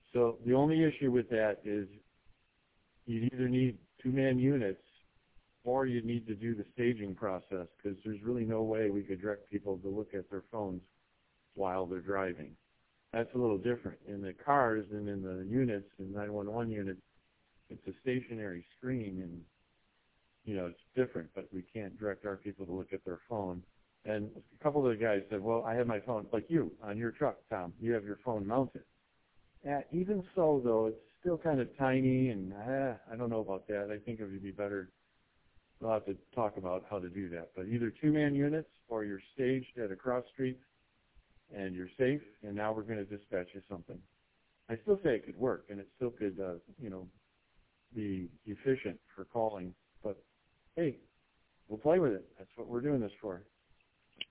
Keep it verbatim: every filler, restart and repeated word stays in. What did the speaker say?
So the only issue with that is you either need two-man units or you need to do the staging process, because there's really no way we could direct people to look at their phones while they're driving. That's a little different. In the cars and in the units, in nine one one units, it's a stationary screen, and you know it's different, but we can't direct our people to look at their phone. And a couple of the guys said, well, I have my phone, like you, on your truck, Tom. You have your phone mounted. And even so, though, it's still kind of tiny, and eh, I don't know about that. I think it would be better. We'll have to talk about how to do that. But either two-man units or you're staged at a cross street and you're safe, and now we're going to dispatch you something. I still say it could work, and it still could, uh, you know, be efficient for calling. But, hey, we'll play with it. That's what we're doing this for.